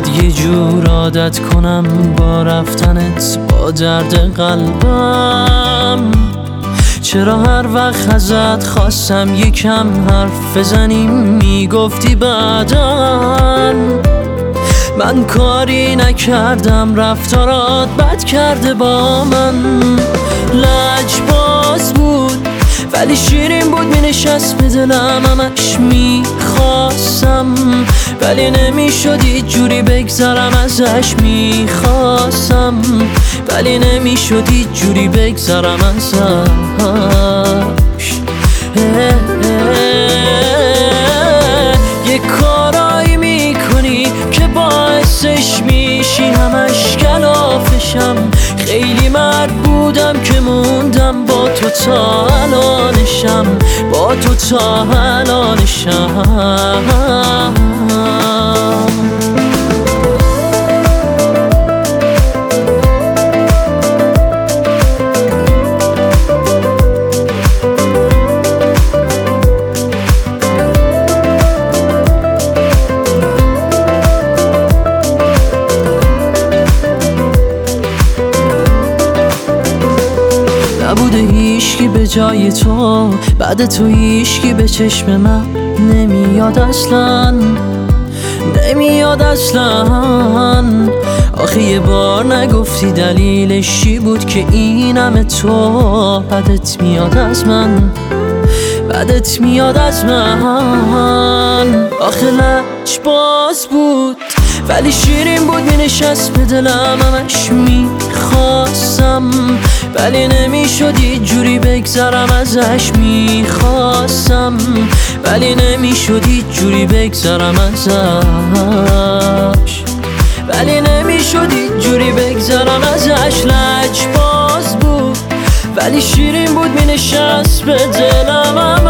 باید یه جور عادت کنم با رفتنت با درد قلبم. چرا هر وقت ازت خواستم یکم حرف بزنیم میگفتی بعداً؟ من کاری نکردم رفتارات بد کرده با من. لجباز بود ولی شیرین بود مینشست به دلم، همش میخواستم ولی نمیشد هیچ جوری بگذرم ازش. میخواستم ولی نمیشد هیچ جوری بگذرم ازش. یه کارایی میکنی که باعثش میشی همش کلافشم. خیلی مرد بودم که موندم با تو تا الانشم، با تو تا الانشم. نبوده هیچکی به جای تو، بعد تو هیچکی به چشم من نمیاد اصلا، نمیاد اصلا. آخه یه بار نگفتی دلیلش چی بود که این همه تو بدت میاد از من، بدت میاد از من. آخه لجباز بود ولی شیرین بود مینشست به دلم، همش میخواستم ولی نمیشد هیچ جوری بگذرم ازش. میخواستم ولی نمیشد هیچ جوری بگذرم ازش، ولی نمیشد هیچ جوری بگذرم ازش. لجباز بود ولی شیرین بود مینشست به دلم،